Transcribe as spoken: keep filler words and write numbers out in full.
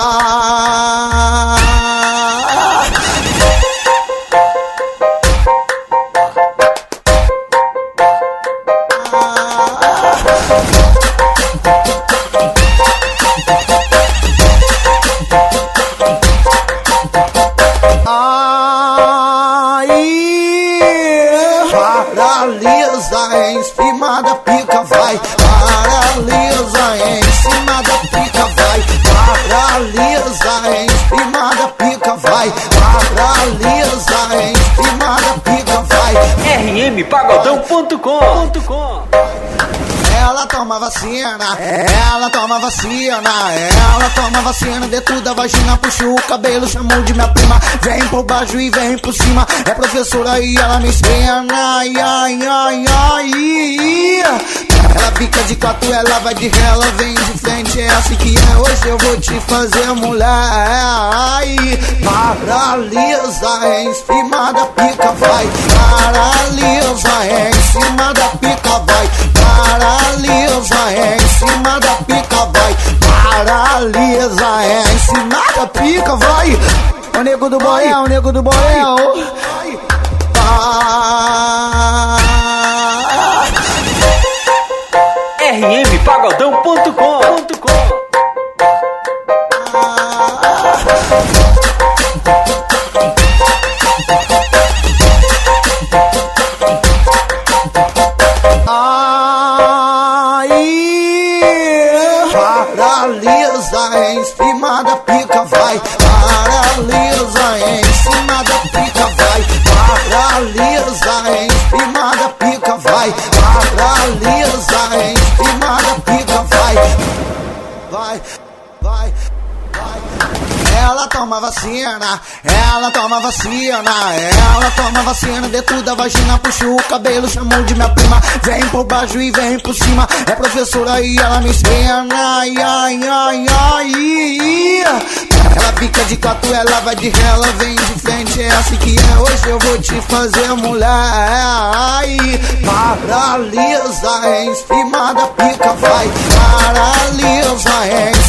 Paralisa em cima da pica, vai. Paralisa em cima da pica, vai. Paralisa em cima da pica, vai. Paralisa em cima da pica, vai. R M pagodão ponto com. Ela toma vacina, ela toma vacina, ela toma vacina de tudo, a vagina puxa o cabelo, chamou de minha prima. Vem por baixo e vem por cima, é professora e ela me ensina. Ai, ai, ai, ai. Ela pica de quatro, ela vai de ré, ela vem de frente, é assim que é. Hoje eu vou te fazer mulher. Ai, paralisa em cima da pica, vai. Paralisa em cima da pica, vai. Paralisa em cima da pica, vai. Paralisa em cima da pica, vai. O nego do boião, o nego do boião. R M pagodão ponto com. Paralisa em cima da pica, vai. Paralisa em cima da pica, vai. Paralisa em cima da pica, vai. Paralisa em cima da pica, vai. Vai, vai, vai. Ela toma vacina, ela toma vacina, ela toma vacina de tudo, a vagina puxa o cabelo, chamou de minha prima. Vem por baixo e vem por cima, é professora e ela me ensina. Ai, ai, ai, ai. Ela pica de quatro, ela vai de ré, ela vem de frente, é assim que é. Hoje eu vou te fazer mulher. Ai, paralisa em cima da pica, vai. Paralisa em